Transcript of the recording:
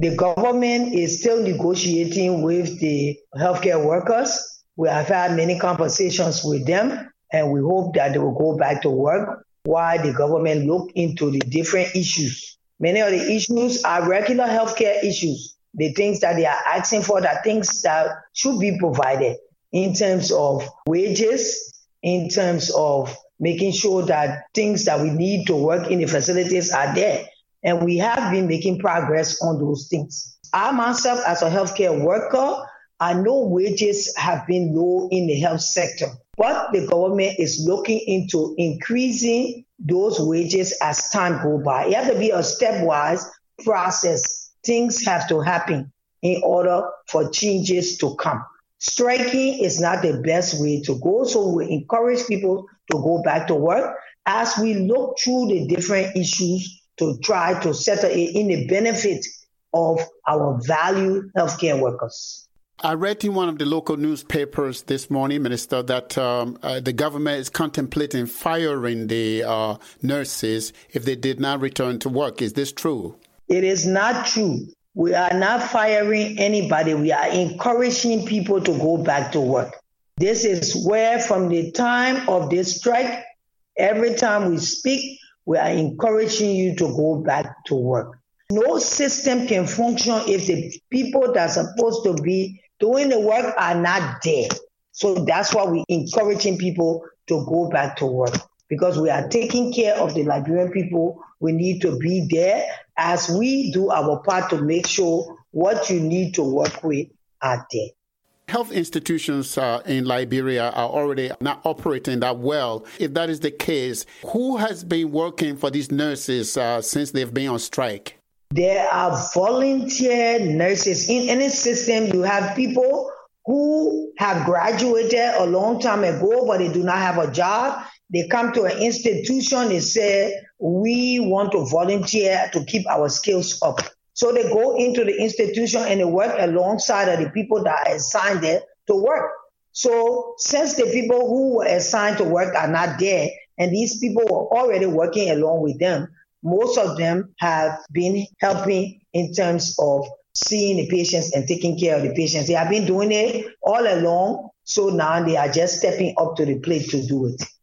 The government is still negotiating with the healthcare workers. We have had many conversations with them, and we hope that they will go back to work while the government look into the different issues. Many of the issues are regular healthcare issues. The things that they are asking for are things that should be provided in terms of wages, in terms of making sure that things that we need to work in the facilities are there. And we have been making progress on those things. I myself, as a healthcare worker, I know wages have been low in the health sector, but the government is looking into increasing those wages as time goes by. It has to be a stepwise process. Things have to happen in order for changes to come. Striking is not the best way to go, so we encourage people to go back to work as we look through the different issues to try to settle it in the benefit of our valued healthcare workers. I read in one of the local newspapers this morning, Minister, that the government is contemplating firing the nurses if they did not return to work. Is this true? It is not true. We are not firing anybody. We are encouraging people to go back to work. This is where from the time of this strike, every time we speak, we are encouraging you to go back to work. No system can function if the people that are supposed to be doing the work are not there. So that's why we're encouraging people to go back to work, because we are taking care of the Liberian people. We need to be there as we do our part to make sure what you need to work with are there. Health institutions in Liberia are already not operating that well. If that is the case, who has been working for these nurses since they've been on strike? There are volunteer nurses. In any system, you have people who have graduated a long time ago, but they do not have a job. They come to an institution, they say, we want to volunteer to keep our skills up. So they go into the institution and they work alongside of the people that are assigned there to work. So since the people who were assigned to work are not there, and these people were already working along with them, most of them have been helping in terms of seeing the patients and taking care of the patients. They have been doing it all along, so now they are just stepping up to the plate to do it.